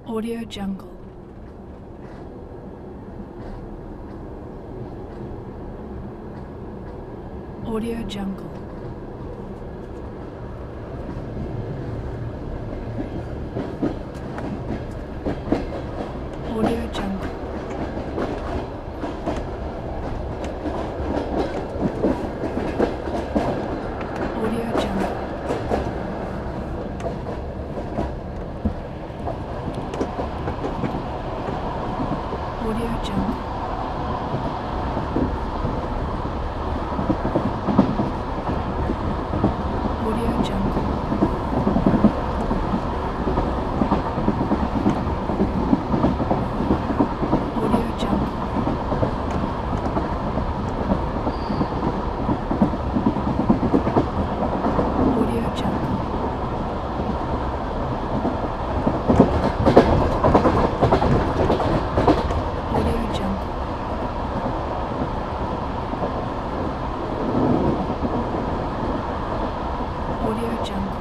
Audio Jungle. Audio Jungle. Audio Jungle. Audio Jungle. Audio Jungle. Audio Jungle. Audio Jungle. Audio Jungle. Audio Jungle. Audio Jungle.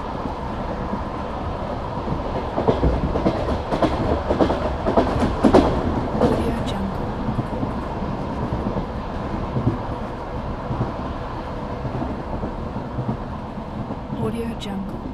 Audio Jungle. Audio Jungle.